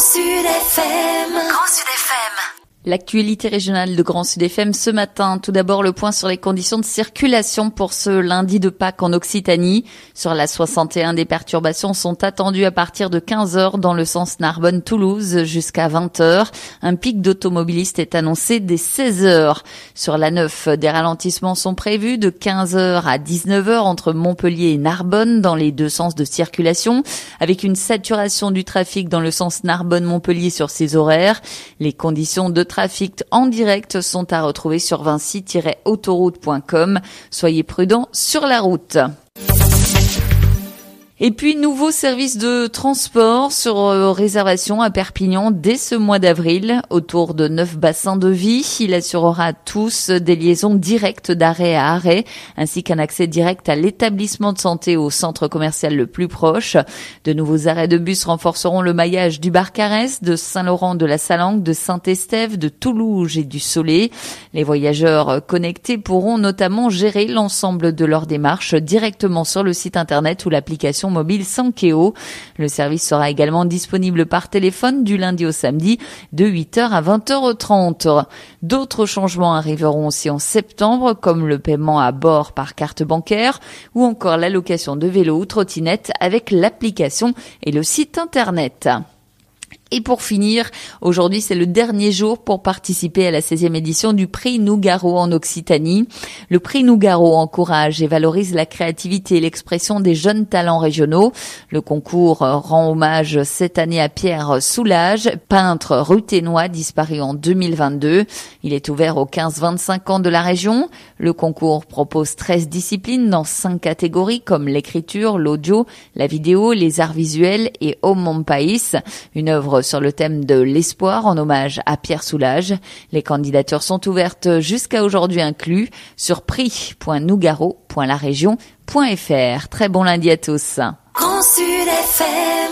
Sud FM. Grand Sud FM. L'actualité régionale de Grand Sud FM ce matin. Tout d'abord, le point sur les conditions de circulation pour ce lundi de Pâques en Occitanie. Sur la 61, des perturbations sont attendues à partir de 15h dans le sens Narbonne-Toulouse jusqu'à 20h. Un pic d'automobilistes est annoncé dès 16h. Sur la 9, des ralentissements sont prévus de 15h à 19h entre Montpellier et Narbonne dans les deux sens de circulation, avec une saturation du trafic dans le sens Narbonne-Montpellier sur ces horaires. Les conditions de trafic en direct sont à retrouver sur vinci-autoroute.com. Soyez prudents sur la route. Et puis, nouveau service de transport sur réservation à Perpignan dès ce mois d'avril. Autour de 9 bassins de vie, il assurera à tous des liaisons directes d'arrêt à arrêt, ainsi qu'un accès direct à l'établissement de santé au centre commercial le plus proche. De nouveaux arrêts de bus renforceront le maillage du Barcarès, de Saint-Laurent de la Salanque, de Saint-Estève, de Toulouse et du Soleil. Les voyageurs connectés pourront notamment gérer l'ensemble de leurs démarches directement sur le site internet ou l'application mobile Sankeo. Le service sera également disponible par téléphone du lundi au samedi de 8h à 20h30. D'autres changements arriveront aussi en septembre, comme le paiement à bord par carte bancaire ou encore la location de vélos ou trottinettes avec l'application et le site internet. Et pour finir, aujourd'hui c'est le dernier jour pour participer à la 16e édition du prix Nougaro en Occitanie. Le prix Nougaro encourage et valorise la créativité et l'expression des jeunes talents régionaux. Le concours rend hommage cette année à Pierre Soulages, peintre ruthénois disparu en 2022. Il est ouvert aux 15-25 ans de la région. Le concours propose 13 disciplines dans 5 catégories comme l'écriture, l'audio, la vidéo, les arts visuels et Au Mon Pays, une œuvre sur le thème de l'espoir en hommage à Pierre Soulages. Les candidatures sont ouvertes jusqu'à aujourd'hui inclus sur prix.nougaro.laregion.fr. Très bon lundi à tous. Grand Sud FM.